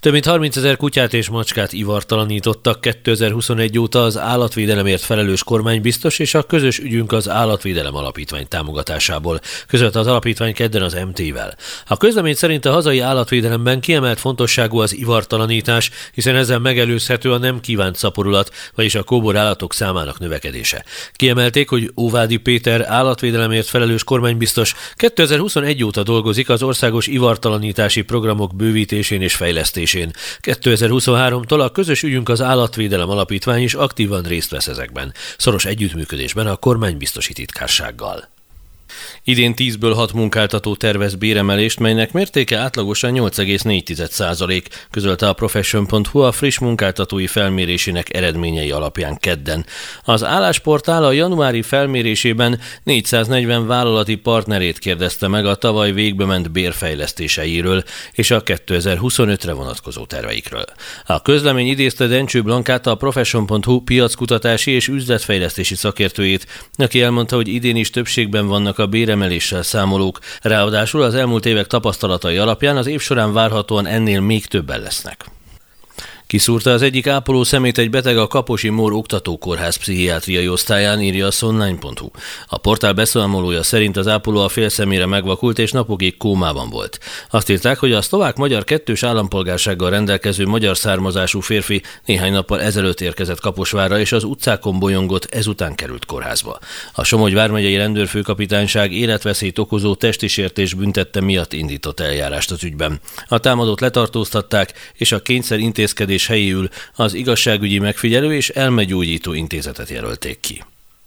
Több mint 30 000 kutyát és macskát ivartalanítottak 2021 óta az állatvédelemért felelős kormánybiztos és a Közös ügyünk az Állatvédelem Alapítvány támogatásából, közölte az alapítvány kedden az MT-vel. A közlemény szerint a hazai állatvédelemben kiemelt fontosságú az ivartalanítás, hiszen ezzel megelőzhető a nem kívánt szaporulat, vagyis a kóbor állatok számának növekedése. Kiemelték, hogy Óvádi Péter állatvédelemért felelős kormánybiztos 2021 óta dolgozik az országos ivartalanítási programok bővítésén és fejlesztésén. 2023-tól a Közös ügyünk az Állatvédelem Alapítvány is aktívan részt vesz ezekben, szoros együttműködésben a kormánybiztosi titkársággal. Idén 10-ből 6 munkáltató tervez béremelést, melynek mértéke átlagosan 8,4%, közölte a Profession.hu a friss munkáltatói felmérésének eredményei alapján kedden. Az állásportál a januári felmérésében 440 vállalati partnerét kérdezte meg a tavaly végbe ment bérfejlesztéseiről és a 2025-re vonatkozó terveikről. A közlemény idézte Dencső Blankát, a Profession.hu piackutatási és üzletfejlesztési szakértőjét, aki elmondta, hogy idén is többségben vannak a béremeléssel számolók, ráadásul az elmúlt évek tapasztalatai alapján az év során várhatóan ennél még többen lesznek. Kiszúrta az egyik ápoló szemét egy beteg a Kaposi Mór Oktatókórház pszichiátriai osztályán, írja a Sonline.hu. A portál beszámolója szerint az ápoló a fél szemére megvakult és napokig kómában volt. Azt írták, hogy a szlovák-magyar kettős állampolgársággal rendelkező magyar származású férfi néhány nappal ezelőtt érkezett Kaposvárra, és az utcákon bolyongott, ezután került kórházba. A Somogy vármegyei rendőrfőkapitányság életveszélyt okozó testi sértés büntette miatt indított eljárást az ügyben. A támadót letartóztatták, és a kényszer intézkedés helyéül az igazságügyi megfigyelő és elmegyógyító intézetet jelölték ki.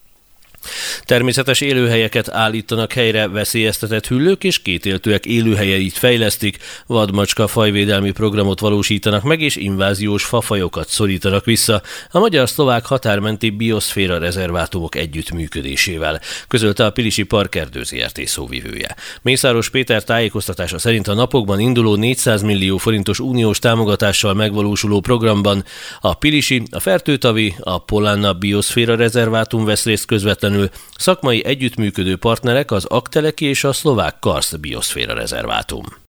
Természetes élőhelyeket állítanak helyre, veszélyeztetett hüllők és kétéltőek élőhelyeit fejlesztik, vadmacska fajvédelmi programot valósítanak meg és inváziós fafajokat szorítanak vissza a magyar-szlovák határmenti bioszféra rezervátumok együttműködésével, közölte a Pilisi Parkerdő Zrt. Szóvivője. Mészáros Péter tájékoztatása szerint a napokban induló 400 millió forintos uniós támogatással megvalósuló programban a Pilisi, a Fertőtavi, a Polánna bioszféra rezervátum vesz részt közvetlenül, szakmai együttműködő partnerek az Akteleki és a Szlovák Karst bioszféra rezervátum.